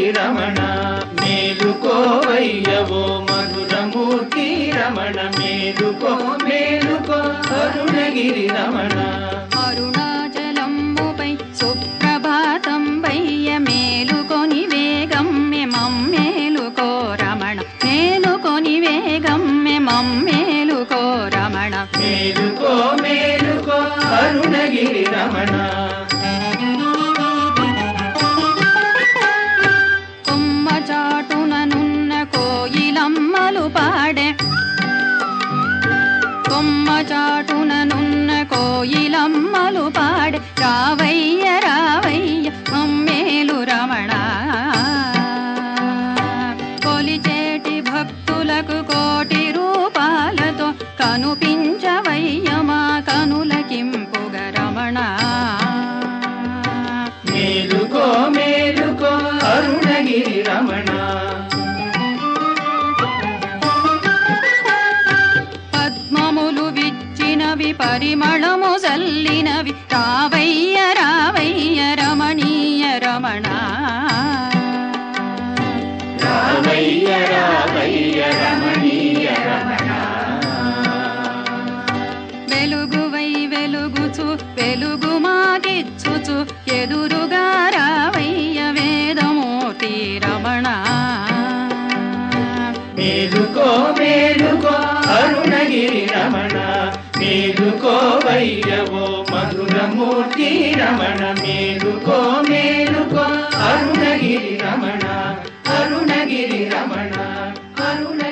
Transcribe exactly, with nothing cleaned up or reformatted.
రమణ మేలుకోవయ్యవో మధురమూర్తి రమణ మేలుకో మేలుకో అరుణగిరి రమణ అరుణాచలంబుపై సుప్రభాతం వయ్య మేలుకొని వేగం మమ్మేలుకో రమణ మేలుకొని వేగం మమ్మేలుకో రమణ మేలుకో మేలుకో అరుణగిరి రమణ కొమ్మ చాటుననున్న కోయిలమ్మలు పాడే కొమ్మ చాటుననున్న కోయిలమ్మలు పాడే రావయ్య రావయ్య మమ్మేలు రమణ కొలిచేటి భక్తులకు కోటి రూపాలతో కనుపించవయ్య మా కనులకింపుగ రమణ మేలుకో మేలుకో అరుణగిరి రమణ పద్మములు విచ్చినవి పరిమళము జల్లినవి రావయ్య రావయ్య రమణీయ రమణ రావయ్య రావయ్య రమణీయ రమణ వెలుగువై వెలుగుచు వెలుగు మాకిచ్చుచు ఎదురుగా రావయ్య వేదమూర్తి రమణ మేలుకో మేలుకో అరుణగిరి రమణ మేలుకోవయ్యవో మధురమూర్తి రమణ మేలుకో మేలుకో అరుణగిరి రమణ అరుణగిరి రమణ అరుణ